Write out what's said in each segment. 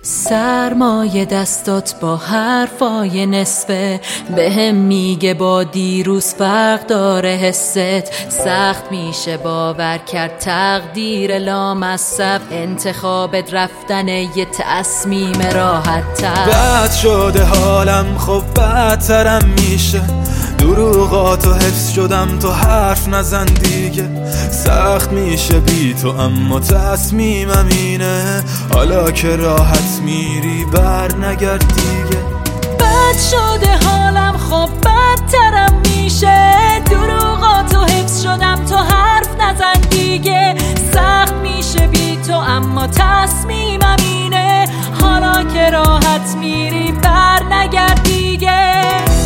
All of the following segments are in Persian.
سرمایه دستات با حرفای نصفه بهم میگه با دیروز فرق داره حست. سخت میشه باور کرد تقدیر لامصب انتخابت رفتن یه تصمیم راحت تر. بد شده حالم خب بدترم میشه، دروغاتو حفظ شدم تو حرف نزن دیگه. سخت میشه بی تو اما تصمیمم اینه، حالا که راحت میری بر نگرد دیگه. بد شده حالم خب بدترم میشه، دروغاتو حفظ شدم تو حرف نزن دیگه. سخت میشه بی تو اما تصمیمم اینه، حالا که راحت میری بر نگرد دیگه.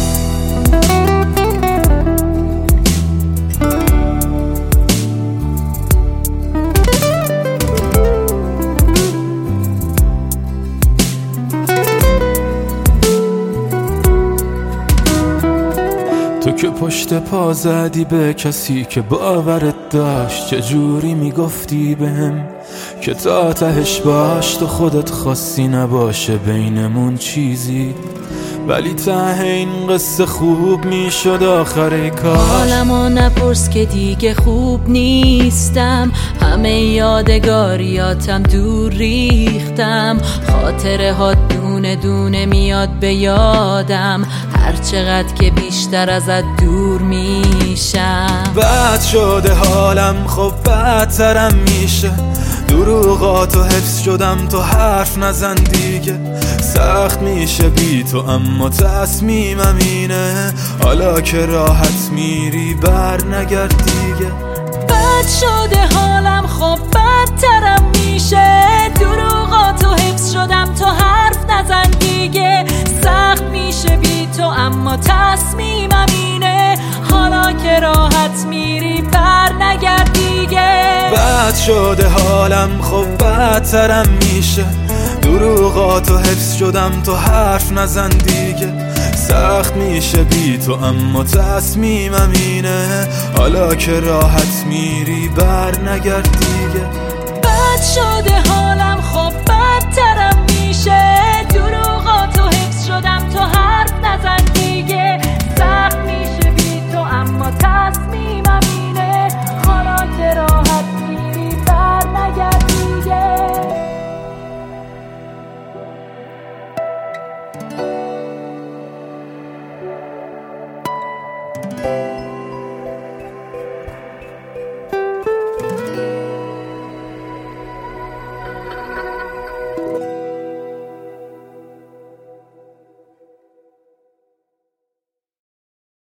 تو که پشت پا زدی به کسی که باورت داشت، چجوری میگفتی بهم که تا تهش باش، تو خودت خواستی نباشه بینمون چیزی، ولی ته این قصه خوب میشد آخر کار. حالمو نپرس که دیگه خوب نیستم، همه یادگاریاتم دور ریختم. خاطره ها دونه دونه میاد به یادم، هر چقدر که بیشتر ازت دور میشم. بد شده حالم خب بدترم میشه، دروغاتو حفظ شدم تو حرف نزن دیگه. سخت میشه بی تو اما تصمیمم اینه، حالا که راحت میری بر نگرد دیگه. بد شده حالم خب بدترم میشه، دروغاتو حفظ شدم تو حرف نزن دیگه. سخت میشه بی تو اما تصمیمم اینه، حالا که راحت میری بر نگرد دیگه. بد شده حالم خب بدترم میشه، دروغاتو حفظ شدم تو حرف نزن دیگه. سخت میشه بی تو اما تصمیمم اینه، حالا که راحت میری بر نگرد دیگه. بد شده